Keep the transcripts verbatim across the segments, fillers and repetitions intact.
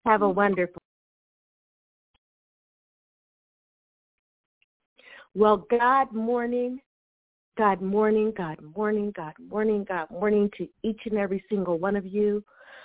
Have a wonderful. Well, God morning, God morning, God morning, God morning, God morning to each and every single one of you.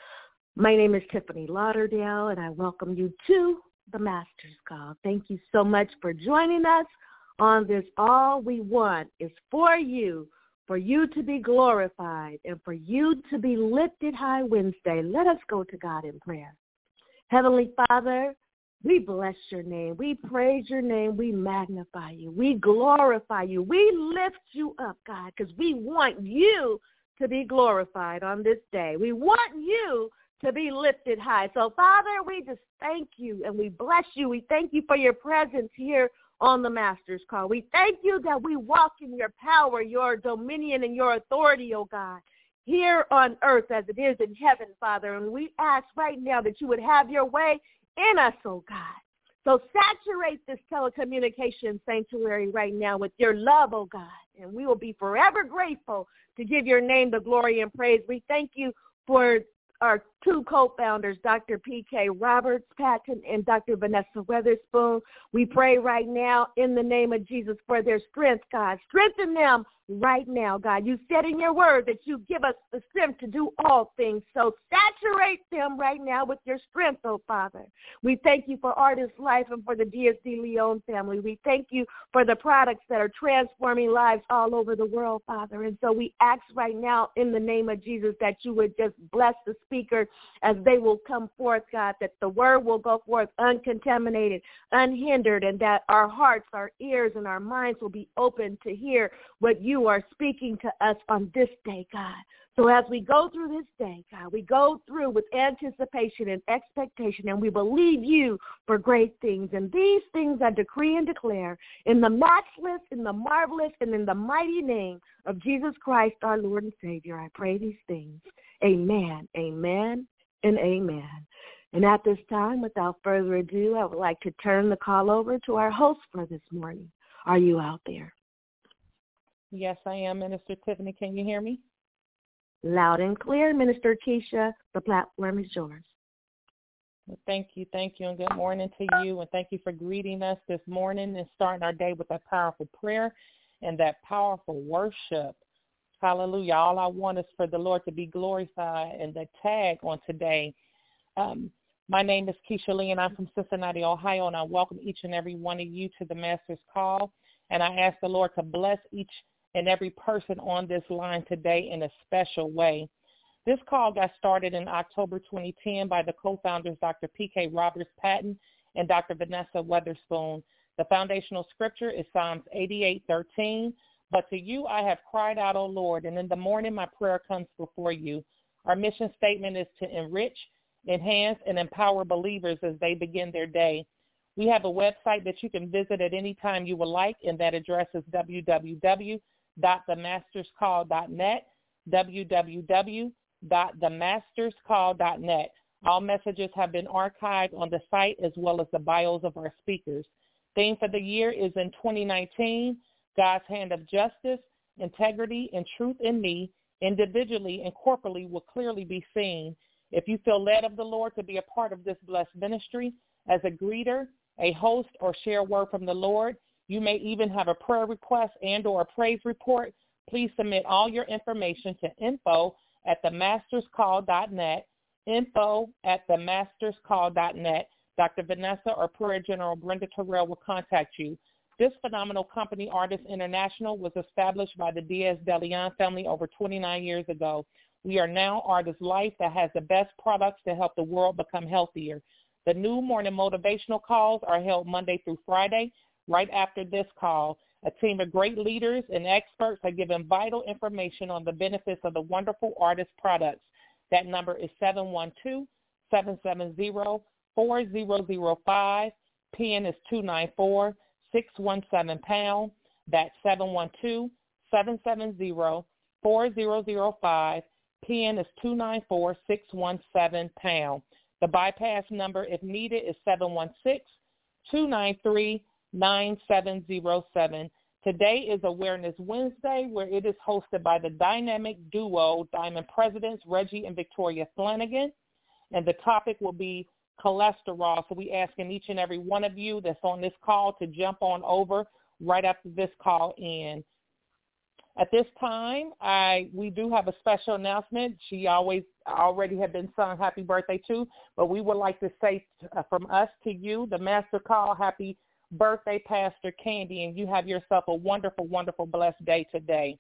My name is Tiffany Lauderdale, and I welcome you to the Master's Call. Thank you so much for joining us on this All We Want is for you, for you to be glorified, and for you to be lifted high Wednesday. Let us go to God in prayer. Heavenly Father, we bless your name. We praise your name. We magnify you. We glorify you. We lift you up, God, because we want you to be glorified on this day. We want you to be lifted high. So, Father, we just thank you and we bless you. We thank you for your presence here on the Master's Call. We thank you that we walk in your power, your dominion, and your authority, oh God, here on earth as it is in heaven, Father. And we ask right now that you would have your way in us, oh God. So saturate this telecommunications sanctuary right now with your love, oh God. And we will be forever grateful to give your name the glory and praise. We thank you for our two co-founders, Doctor P K Roberts Patton and Doctor Vanessa Weatherspoon. We pray right now in the name of Jesus for their strength, God. Strengthen them right now, God. You said in your word that you give us the strength to do all things. So saturate them right now with your strength, oh Father. We thank you for Artist Life and for the D S D Leon family. We thank you for the products that are transforming lives all over the world, Father. And so we ask right now in the name of Jesus that you would just bless the speaker as they will come forth, God, that the word will go forth uncontaminated, unhindered, and that our hearts, our ears, and our minds will be open to hear what you are speaking to us on this day, God. So as we go through this day, God, we go through with anticipation and expectation, and we believe you for great things. And these things I decree and declare in the matchless, in the marvelous, and in the mighty name of Jesus Christ, our Lord and Savior. I pray these things. Amen, amen, and amen. And at this time, without further ado, I would like to turn the call over to our host for this morning. Are you out there? Yes, I am, Minister Tiffany. Can you hear me? Loud and clear, Minister Keisha. The platform is yours. Well, thank you, thank you, and good morning to you, and thank you for greeting us this morning and starting our day with that powerful prayer and that powerful worship. Hallelujah. All I want is for the Lord to be glorified, and the tag on today. Um, my name is Keisha Lee, and I'm from Cincinnati, Ohio, and I welcome each and every one of you to the Master's Call, and I ask the Lord to bless each and every person on this line today in a special way. This call got started in October twenty ten by the co-founders, Doctor P K Roberts Patton and Doctor Vanessa Weatherspoon. The foundational scripture is Psalms eighty-eight thirteen. But to you I have cried out, O Lord, and in the morning my prayer comes before you. Our mission statement is to enrich, enhance, and empower believers as they begin their day. We have a website that you can visit at any time you would like, and that address is w w w dot the masters call dot net, w w w dot the masters call dot net. All messages have been archived on the site as well as the bios of our speakers. Theme for the year is in twenty nineteen, God's hand of justice, integrity, and truth in me, individually and corporately, will clearly be seen. If you feel led of the Lord to be a part of this blessed ministry as a greeter, a host, or share a word from the Lord, you may even have a prayer request and or a praise report, please submit all your information to info at the masters call dot net, info at the masters call dot net. Doctor Vanessa or Prayer General Brenda Terrell will contact you. This phenomenal company, Artists International, was established by the Diaz de Leon family over twenty-nine years ago. We are now Artist Life that has the best products to help the world become healthier. The new morning motivational calls are held Monday through Friday, right after this call. A team of great leaders and experts are giving vital information on the benefits of the wonderful Artist products. That number is seven one two, seven seven zero, four zero zero five. P N is two nine four, six one seven pound. That's seven one two, seven seven zero, four zero zero five. P N is two nine four, six one seven pound. The bypass number, if needed, is seven one six, two nine three, nine seven zero seven. Today is Awareness Wednesday, where it is hosted by the dynamic duo Diamond Presidents Reggie and Victoria Flanagan, and the topic will be cholesterol. So we asking each and every one of you that's on this call to jump on over right after this call ends. At this time, I we do have a special announcement. She always already had been sung happy birthday to, but we would like to say uh, from us to you, the master call, happy birthday, Pastor Candy, and you have yourself a wonderful, wonderful, blessed day today.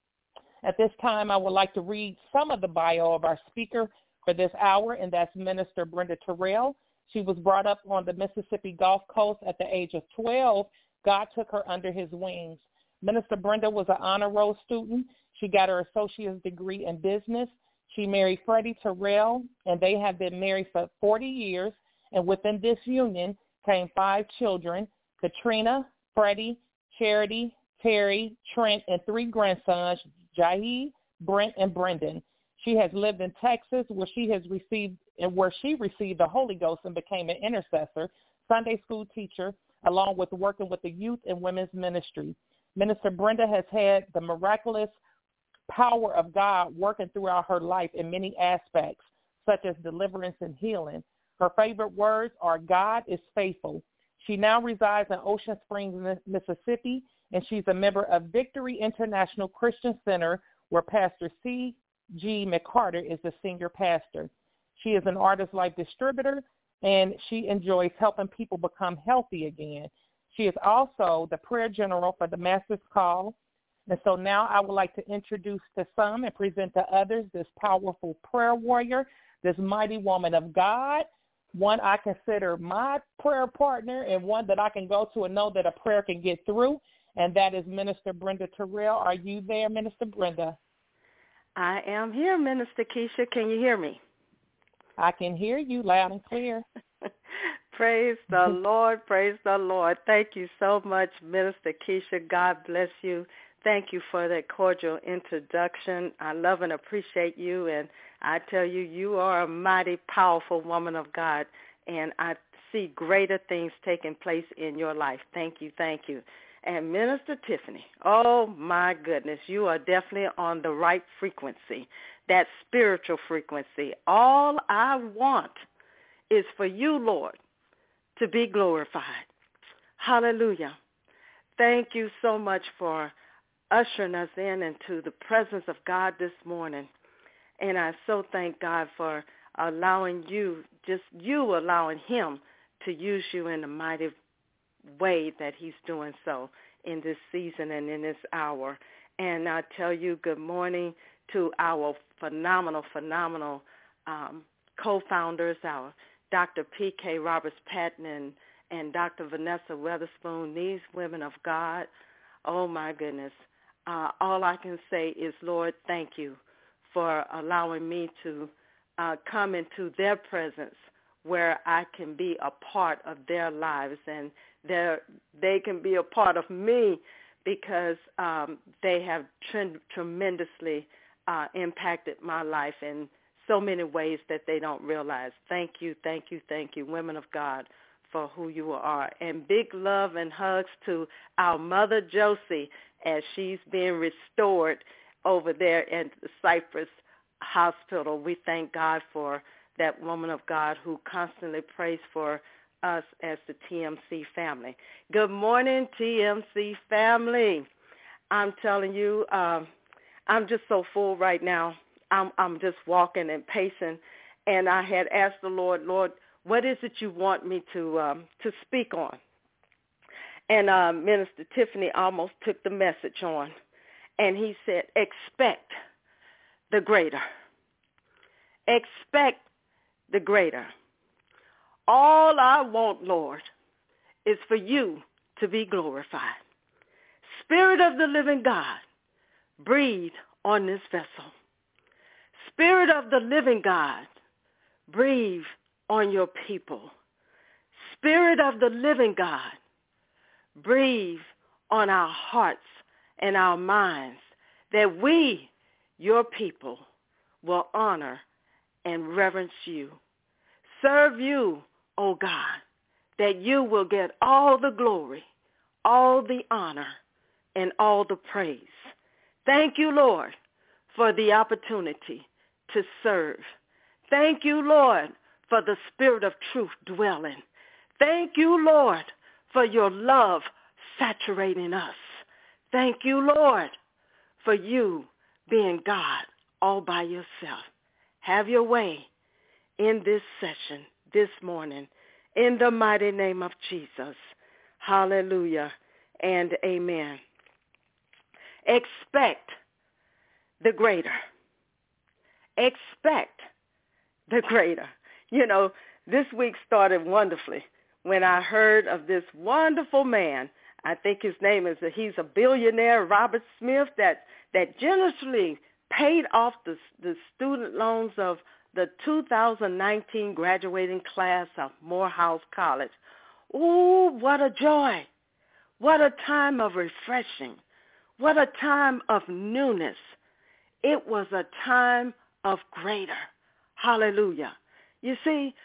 At this time, I would like to read some of the bio of our speaker for this hour, and that's Minister Brenda Terrell. She was brought up on the Mississippi Gulf Coast at the age of twelve. God took her under his wings. Minister Brenda was an honor roll student. She got her associate's degree in business. She married Freddie Terrell, and they have been married for forty years. And within this union came five children, Katrina, Freddie, Charity, Terry, Trent, and three grandsons, Jahi, Brent, and Brendan. She has lived in Texas, where she has received and where she received the Holy Ghost and became an intercessor, Sunday school teacher, along with working with the youth and women's ministry. Minister Brenda has had the miraculous power of God working throughout her life in many aspects, such as deliverance and healing. Her favorite words are, God is faithful. She now resides in Ocean Springs, Mississippi, and she's a member of Victory International Christian Center, where Pastor C G McCarter is the senior pastor. She is an artist life distributor, and she enjoys helping people become healthy again. She is also the prayer general for the Master's Call. And so now I would like to introduce to some and present to others this powerful prayer warrior, this mighty woman of God, one I consider my prayer partner and one that I can go to and know that a prayer can get through, and that is Minister Brenda Terrell. Are you there, Minister Brenda? I am here, Minister Keisha. Can you hear me? I can hear you loud and clear. Praise the Lord. Praise the Lord. Thank you so much, Minister Keisha. God bless you. Thank you for that cordial introduction. I love and appreciate you, and I tell you, you are a mighty, powerful woman of God, and I see greater things taking place in your life. Thank you, thank you. And Minister Tiffany, oh my goodness, you are definitely on the right frequency, that spiritual frequency. All I want is for you, Lord, to be glorified. Hallelujah. Thank you so much for ushering us in into the presence of God this morning. And I so thank God for allowing you, just you allowing him to use you in the mighty way that he's doing so in this season and in this hour. And I tell you good morning to our phenomenal, phenomenal um, co-founders, our Doctor P K Roberts-Patton and, and Doctor Vanessa Weatherspoon, these women of God. Oh, my goodness. Uh, all I can say is, Lord, thank you for allowing me to uh, come into their presence where I can be a part of their lives, and they can be a part of me because um, they have tre- tremendously uh, impacted my life in so many ways that they don't realize. Thank you, thank you, thank you, women of God, for who you are. And big love and hugs to our mother, Josie, as she's being restored over there at the Cypress Hospital. We thank God for that woman of God who constantly prays for us as the T M C family. Good morning, T M C family. I'm telling you, um, I'm just so full right now. I'm, I'm just walking and pacing, and I had asked the Lord, Lord, what is it you want me to um, to speak on? And uh, Minister Tiffany almost took the message on, and he said, expect the greater. Expect the greater. All I want, Lord, is for you to be glorified. Spirit of the living God, breathe on this vessel. Spirit of the living God, breathe on your people. Spirit of the living God, breathe on our hearts and our minds, that we, your people, will honor and reverence you. Serve you, O God, that you will get all the glory, all the honor, and all the praise. Thank you, Lord, for the opportunity to serve. Thank you, Lord, for the Spirit of truth dwelling. Thank you, Lord, for your love saturating us. Thank you, Lord, for you being God all by yourself. Have your way in this session this morning in the mighty name of Jesus. Hallelujah and amen. Expect the greater. Expect the greater. You know, this week started wonderfully when I heard of this wonderful man. I think his name is, a, he's a billionaire, Robert Smith, that, that generously paid off the, the student loans of the two thousand nineteen graduating class of Morehouse College. Ooh, what a joy. What a time of refreshing. What a time of newness. It was a time of greater. Hallelujah. You see,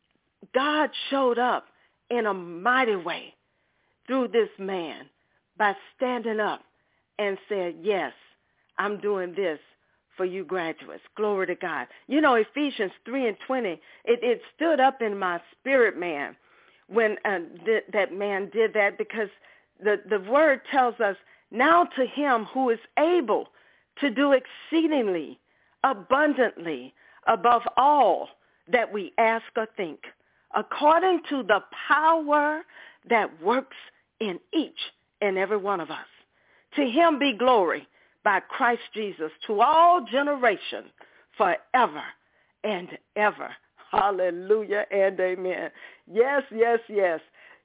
God showed up in a mighty way through this man by standing up and said, yes, I'm doing this for you graduates. Glory to God. You know, Ephesians three and twenty, it, it stood up in my spirit, man, when uh, th- that man did that, because the, the word tells us, now to him who is able to do exceedingly, abundantly, above all that we ask or think, according to the power that works in each and every one of us. To him be glory by Christ Jesus to all generations forever and ever. Hallelujah and amen. Yes, yes, yes.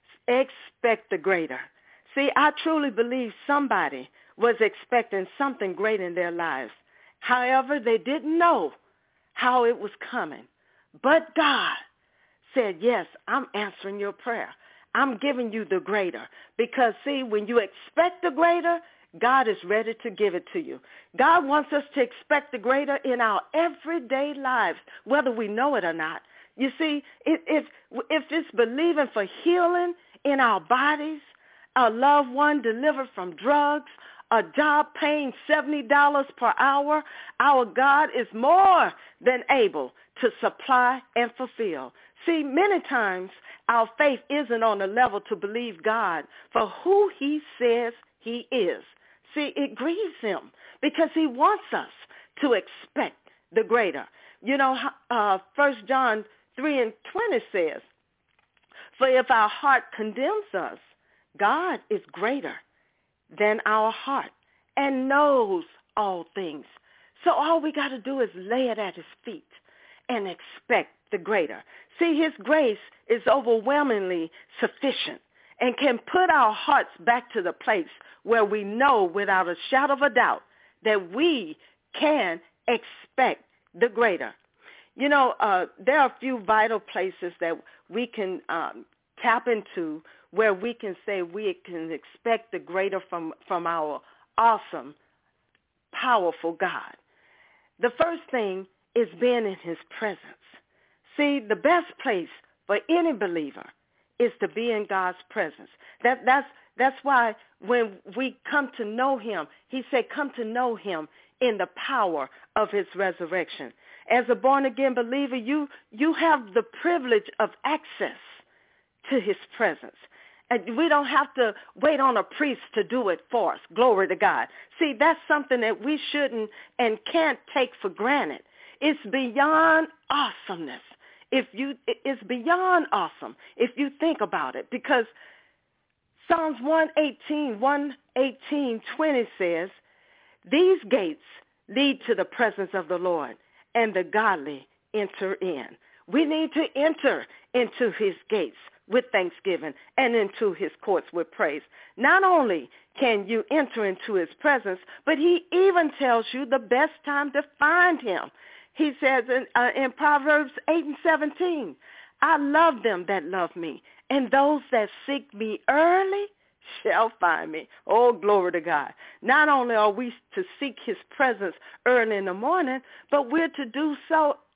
Expect the greater. See, I truly believe somebody was expecting something great in their lives. However, they didn't know how it was coming. But God said, yes, I'm answering your prayer. I'm giving you the greater. Because, see, when you expect the greater, God is ready to give it to you. God wants us to expect the greater in our everyday lives, whether we know it or not. You see, if, if, if it's believing for healing in our bodies, a loved one delivered from drugs, a job paying seventy dollars per hour, our God is more than able to supply and fulfill. See, many times our faith isn't on the level to believe God for who he says he is. See, it grieves him because he wants us to expect the greater. You know, uh, First John three and twenty says, for if our heart condemns us, God is greater than our heart and knows all things. So all we got to do is lay it at his feet and expect the greater. See, his grace is overwhelmingly sufficient and can put our hearts back to the place where we know without a shadow of a doubt that we can expect the greater. You know, uh, there are a few vital places that we can um, tap into where we can say we can expect the greater from, from our awesome, powerful God. The first thing is being in his presence. See, the best place for any believer is to be in God's presence. That, that's, that's why when we come to know him, he said, come to know him in the power of his resurrection. As a born-again believer, you, you have the privilege of access to his presence. And we don't have to wait on a priest to do it for us. Glory to God. See, that's something that we shouldn't and can't take for granted. It's beyond awesomeness. If you, it's beyond awesome if you think about it, because Psalms one eighteen, one eighteen, twenty says, these gates lead to the presence of the Lord, and the godly enter in. We need to enter into his gates with thanksgiving and into his courts with praise. Not only can you enter into his presence, but he even tells you the best time to find him. He says in, uh, in Proverbs eight and seventeen, I love them that love me, and those that seek me early shall find me. Oh, glory to God. Not only are we to seek his presence early in the morning, but we're to do so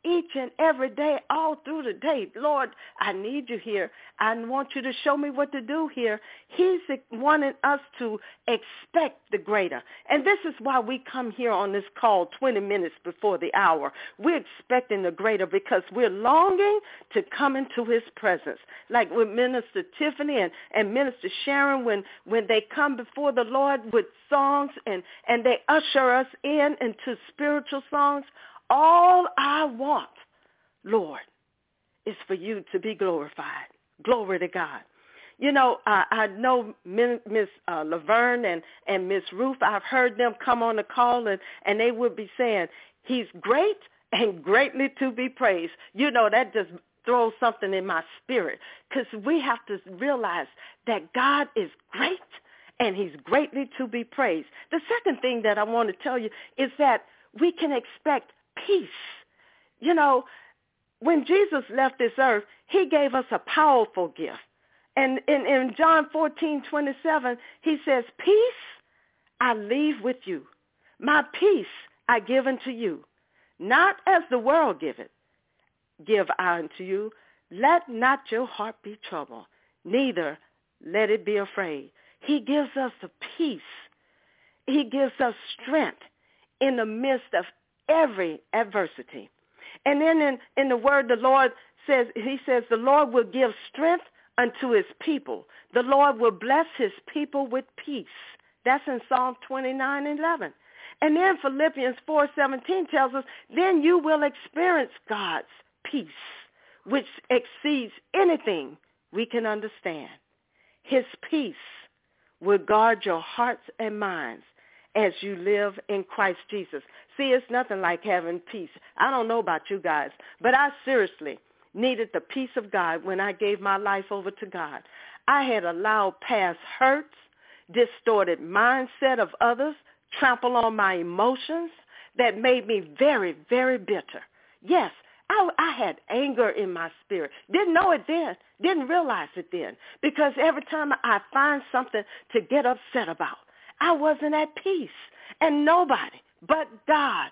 each and every day, all through the day. Lord, I need you here. I want you to show me what to do here. He's wanting us to expect the greater. And this is why we come here on this call twenty minutes before the hour. We're expecting the greater because we're longing to come into his presence. Like with Minister Tiffany and, and Minister Sharon, when, when they come before the Lord with songs and, and they usher us in into spiritual songs, all I want, Lord, is for you to be glorified. Glory to God. You know, I, I know Miss Uh, Laverne and, and Miss Ruth, I've heard them come on the call, and, and they would be saying, he's great and greatly to be praised. You know, that just throws something in my spirit, because we have to realize that God is great and he's greatly to be praised. The second thing that I want to tell you is that we can expect peace. You know, when Jesus left this earth, he gave us a powerful gift. And in, in John fourteen twenty-seven, he says, peace I leave with you. My peace I give unto you. Not as the world giveth, give I unto you. Let not your heart be troubled, neither let it be afraid. He gives us a peace. He gives us strength in the midst of every adversity. And then in, in the word, the Lord says, he says, the Lord will give strength unto his people. The Lord will bless his people with peace. That's in Psalm twenty-nine eleven. And then Philippians four seventeen tells us, then you will experience God's peace, which exceeds anything we can understand. His peace will guard your hearts and minds as you live in Christ Jesus. See, it's nothing like having peace. I don't know about you guys, but I seriously needed the peace of God when I gave my life over to God. I had allowed past hurts, distorted mindset of others, trample on my emotions that made me very, very bitter. Yes, I, I had anger in my spirit. Didn't know it then. Didn't realize it then. Because every time I find something to get upset about, I wasn't at peace. And nobody but God,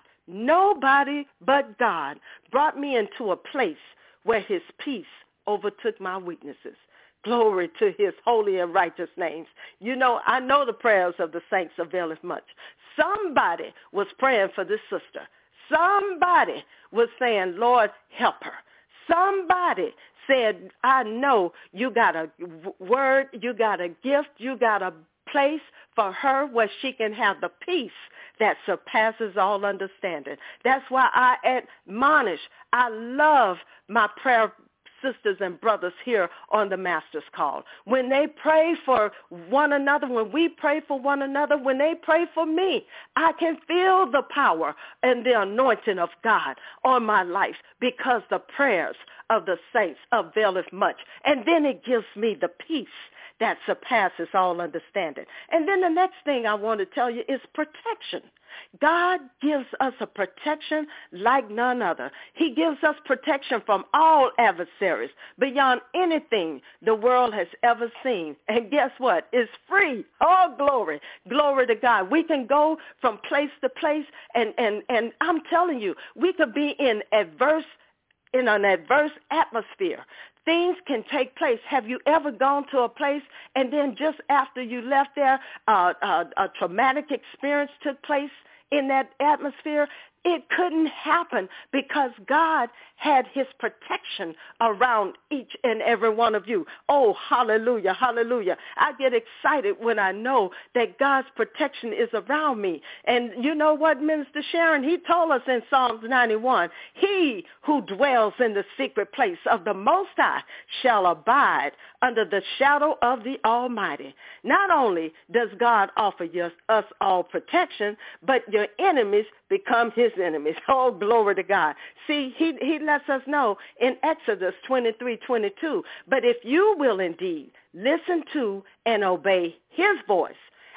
nobody but God brought me into a place where his peace overtook my weaknesses. Glory to his holy and righteous names. You know, I know the prayers of the saints availeth much. Somebody was praying for this sister. Somebody was saying, Lord, help her. Somebody said, I know you got a word, you got a gift, you got a place for her where she can have the peace that surpasses all understanding. That's why I admonish, I love my prayer sisters and brothers here on the Master's Call. When they pray for one another, when we pray for one another, when they pray for me, I can feel the power and the anointing of God on my life because the prayers of the saints availeth much. And then it gives me the peace that surpasses all understanding. And then the next thing I want to tell you is protection. God gives us a protection like none other. He gives us protection from all adversaries beyond anything the world has ever seen. And guess what? It's free. Oh, glory. Glory to God. We can go from place to place, and, and, and I'm telling you, we could be in adverse in an adverse atmosphere. Things can take place. Have you ever gone to a place and then just after you left there, uh, uh, a traumatic experience took place in that atmosphere? It couldn't happen because God had his protection around each and every one of you. Oh, hallelujah, hallelujah. I get excited when I know that God's protection is around me. And you know what, Minister Sharon? He told us in Psalms ninety-one, he who dwells in the secret place of the Most High shall abide under the shadow of the Almighty. Not only does God offer us all protection, but your enemies become his enemies. Oh, glory to God. See, he, he lets us know in Exodus twenty-three twenty-two, but if you will indeed listen to and obey his voice,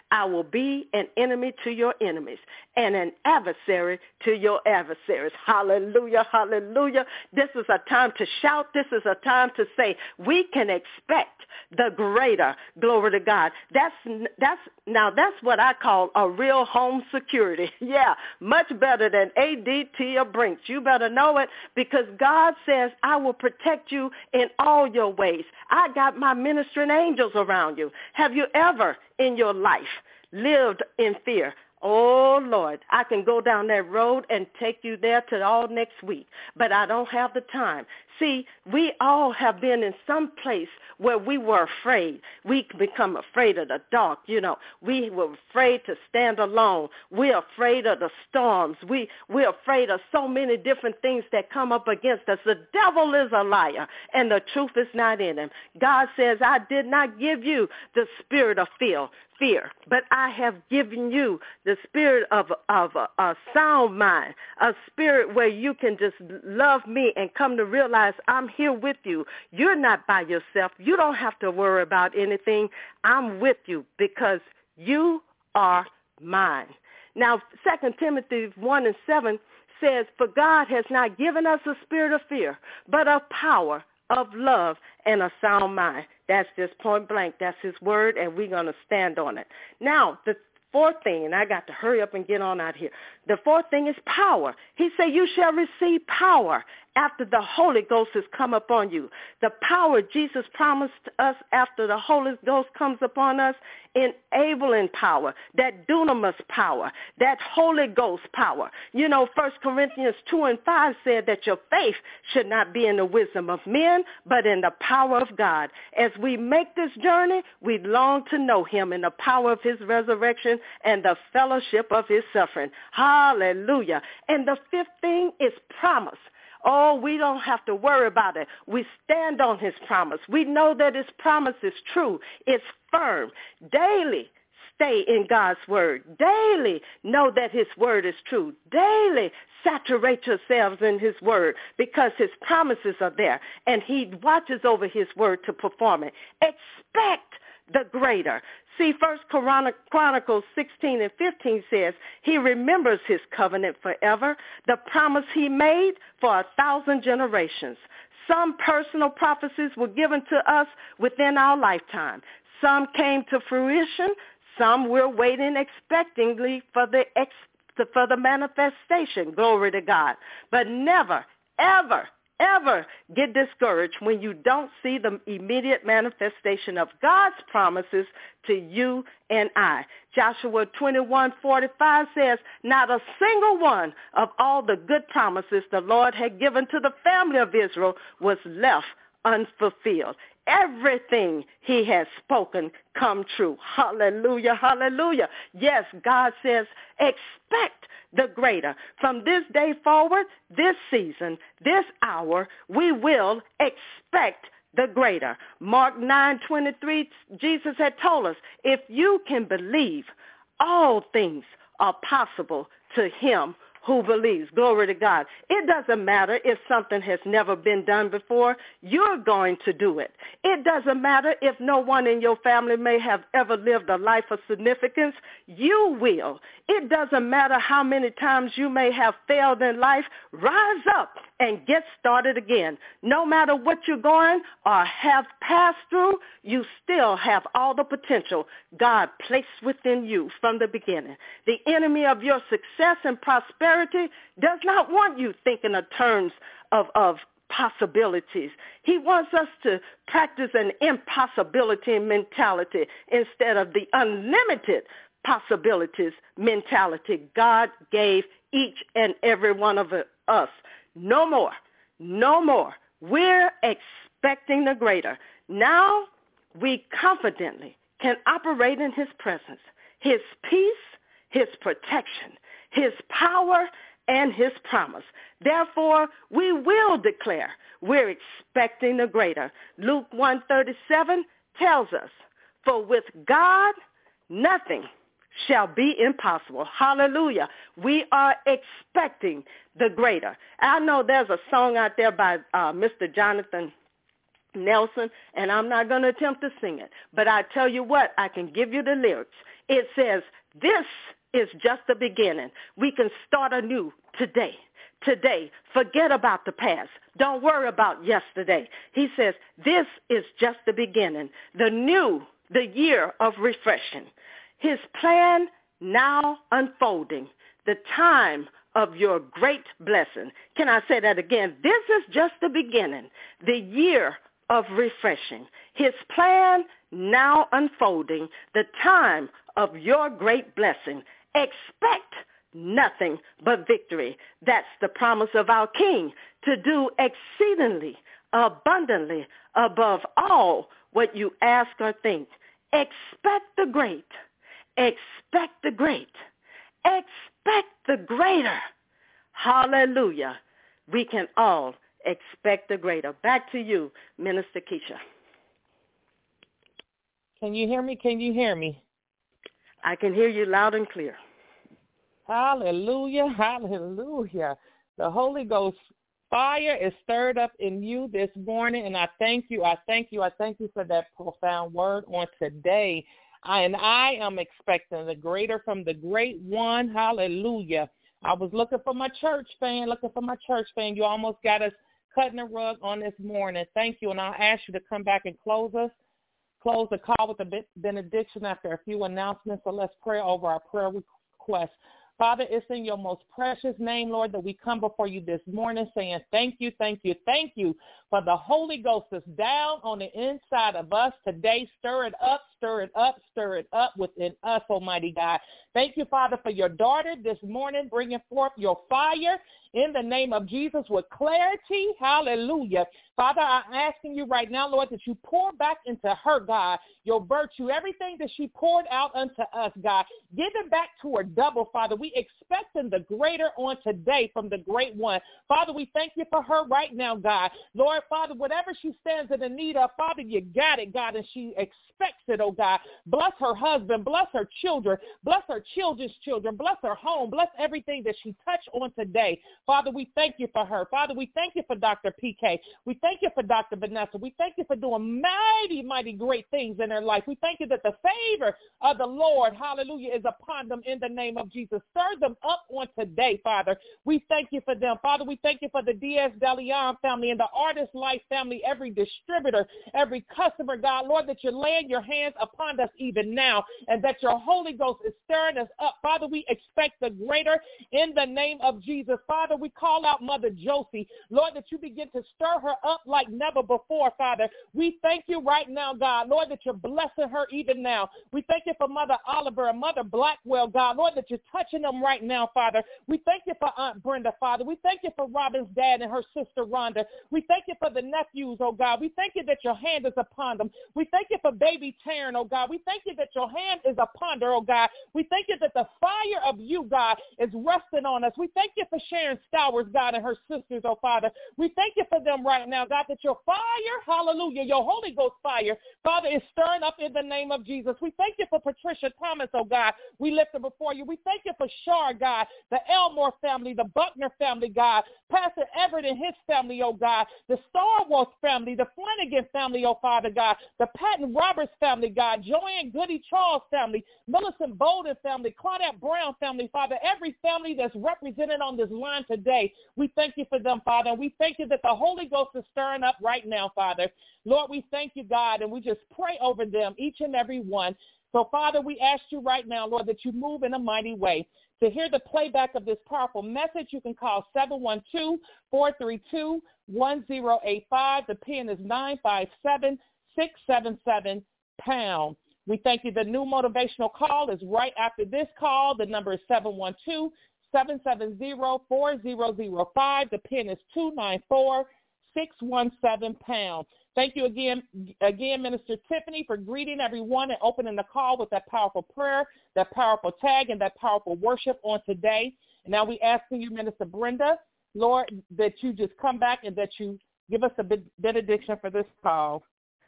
I will be an enemy to your enemies and an adversary to your adversaries. Hallelujah, hallelujah. This is a time to shout. This is a time to say we can expect the greater. Glory to God. That's that's now that's what I call a real home security. Yeah, much better than A D T or Brinks. You better know it, because God says, I will protect you in all your ways. I got my ministering angels around you. Have you ever in your life lived in fear? Oh, Lord, I can go down that road and take you there to all next week, but I don't have the time. See, we all have been in some place where we were afraid. We become afraid of the dark, you know. We were afraid to stand alone. We're afraid of the storms. We, we're afraid of so many different things that come up against us. The devil is a liar, and the truth is not in him. God says, I did not give you the spirit of fear, fear, but I have given you the spirit of, of a, a sound mind, a spirit where you can just love me and come to realize I'm here with you. You're not by yourself. You don't have to worry about anything. I'm with you because you are mine. Now, Second Timothy one and seven says, for God has not given us a spirit of fear, but of power, of love, and a sound mind. That's just point blank. That's his word, and we're going to stand on it. Now, the fourth thing, and I got to hurry up and get on out here. The fourth thing is power. He said, you shall receive power after the Holy Ghost has come upon you. The power Jesus promised us after the Holy Ghost comes upon us, enabling power, that dunamis power, that Holy Ghost power. You know, First Corinthians two and five said that your faith should not be in the wisdom of men, but in the power of God. As we make this journey, we long to know him in the power of his resurrection and the fellowship of his suffering. Hallelujah. And the fifth thing is promise. Oh, we don't have to worry about it. We stand on his promise. We know that his promise is true. It's firm. Daily stay in God's word. Daily know that his word is true. Daily saturate yourselves in his word, because his promises are there, and he watches over his word to perform it. Expect the greater. See, First Chronicles sixteen and fifteen says, he remembers his covenant forever, the promise he made for a thousand generations. Some personal prophecies were given to us within our lifetime. Some came to fruition. Some we're waiting expectantly for the, ex- for the manifestation. Glory to God. But never, ever, ever get discouraged when you don't see the immediate manifestation of God's promises to you and I. Joshua twenty-one forty-five says, not a single one of all the good promises the Lord had given to the family of Israel was left unfulfilled. Everything he has spoken come true. Hallelujah, hallelujah. Yes, God says, expect the greater. From this day forward, this season, this hour, we will expect the greater. Mark nine twenty-three, Jesus had told us, if you can believe, all things are possible to him who believes. Glory to God. It doesn't matter if something has never been done before. You're going to do it. It doesn't matter if no one in your family may have ever lived a life of significance. You will. It doesn't matter how many times you may have failed in life. Rise up and get started again. No matter what you're going or have passed through, you still have all the potential God placed within you from the beginning. The enemy of your success and prosperity does not want you thinking in terms of, of possibilities. He wants us to practice an impossibility mentality instead of the unlimited possibilities mentality God gave each and every one of us. No more. No more. We're expecting the greater. Now we confidently can operate in his presence, his peace, his protection, his power, and his promise. Therefore, we will declare we're expecting the greater. Luke one thirty-seven tells us, for with God, nothing shall be impossible. Hallelujah. We are expecting the greater. I know there's a song out there by uh, Mister Jonathan Nelson, and I'm not going to attempt to sing it, but I tell you what, I can give you the lyrics. It says, this is just the beginning. We can start anew today. Today, forget about the past. Don't worry about yesterday. He says, this is just the beginning, the new, the year of refreshing. His plan now unfolding, the time of your great blessing. Can I say that again? This is just the beginning, the year of refreshing. His plan now unfolding, the time of your great blessing. Expect nothing but victory. That's the promise of our King, to do exceedingly, abundantly, above all what you ask or think. Expect the great. Expect the great. Expect the greater. Hallelujah. We can all expect the greater. Back to you, Minister Keisha. Can you hear me? Can you hear me? I can hear you loud and clear. Hallelujah, hallelujah. The Holy Ghost fire is stirred up in you this morning, and I thank you, I thank you, I thank you for that profound word on today. I, and I am expecting the greater from the great one. Hallelujah. I was looking for my church fan, looking for my church fan. You almost got us cutting the rug on this morning. Thank you, and I'll ask you to come back and close us. Close the call with a benediction after a few announcements. So let's pray over our prayer request. Father, it's in your most precious name, Lord, that we come before you this morning saying thank you, thank you, thank you for the Holy Ghost that's down on the inside of us today. Stir it up, stir it up, stir it up within us, Almighty God. Thank you, Father, for your daughter this morning, bringing forth your fire in the name of Jesus with clarity. Hallelujah. Father, I'm asking you right now, Lord, that you pour back into her, God, your virtue, everything that she poured out unto us, God. Give it back to her double, Father. We expecting the greater on today from the great one. Father, we thank you for her right now, God. Lord, Father, whatever she stands in the need of, Father, you got it, God, and she expects it, oh God. Bless her husband, bless her children, bless her children's children, bless her home, bless everything that she touched on today. Father, we thank you for her. Father, we thank you for Doctor P K. We thank you for Doctor Vanessa. We thank you for doing mighty, mighty great things in their life. We thank you that the favor of the Lord, hallelujah, is upon them in the name of Jesus. Stir them up on today, Father. We thank you for them. Father, we thank you for the Diaz DeLeon family and the Artist Life family, every distributor, every customer, God, Lord, that you're laying your hands upon us even now and that your Holy Ghost is stirring us up. Father, we expect the greater in the name of Jesus. Father, we call out Mother Josie, Lord, that you begin to stir her up like never before, Father. We thank you right now, God, Lord, that you're blessing her even now. We thank you for Mother Oliver and Mother Blackwell, God, Lord, that you're touching them right now, Father. We thank you for Aunt Brenda, Father. We thank you for Robin's dad and her sister Rhonda. We thank you for the nephews, oh God. We thank you that your hand is upon them. We thank you for baby Taryn, oh God. We thank you that your hand is upon her, oh God. We thank you that the fire of you, God, is resting on us. We thank you for Sharon Stowers, God, and her sisters, oh Father. We thank you for them right now, God, that your fire, hallelujah, your Holy Ghost fire, Father, is stirring up in the name of Jesus. We thank you for Patricia Thomas, oh God. We lift her before you. We thank you for Shar, God, the Elmore family, the Buckner family, God, Pastor Everett and his family, oh God, the Starworth family, the Flanagan family, oh Father, God, the Patton Roberts family, God, Joanne Goody Charles family, Millicent Bolden family, Claudette Brown family, Father, every family that's represented on this line today, we thank you for them, Father, and we thank you that the Holy Ghost is stirring up right now, Father. Lord, we thank you, God, and we just pray over them, each and every one. So, Father, we ask you right now, Lord, that you move in a mighty way. To hear the playback of this powerful message, you can call seven one two, four three two, one zero eight five. The pin is nine five seven, six seven seven, pound. We thank you. The new motivational call is right after this call. The number is seven one two, seven seven zero, four zero zero five. The pin is two nine four, six one seven, pound. Thank you again, again, Minister Tiffany, for greeting everyone and opening the call with that powerful prayer, that powerful tag, and that powerful worship on today. And now we ask you, Minister Brenda, Lord, that you just come back and that you give us a benediction for this call.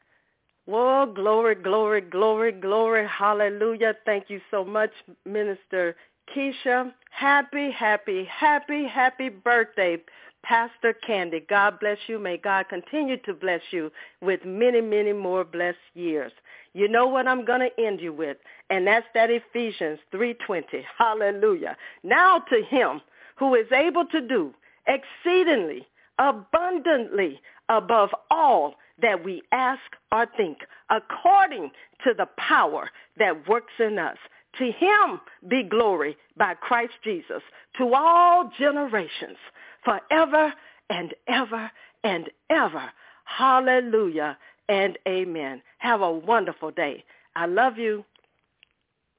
Well, glory, glory, glory, glory, hallelujah. Thank you so much, Minister Keisha. Happy, happy, happy, happy birthday, Pastor Candy, God bless you. May God continue to bless you with many, many more blessed years. You know what I'm going to end you with, and that's that Ephesians three twenty. Hallelujah. Now to him who is able to do exceedingly, abundantly, above all that we ask or think, according to the power that works in us. To him be glory by Christ Jesus to all generations, forever and ever and ever. Hallelujah and amen. Have a wonderful day. I love you.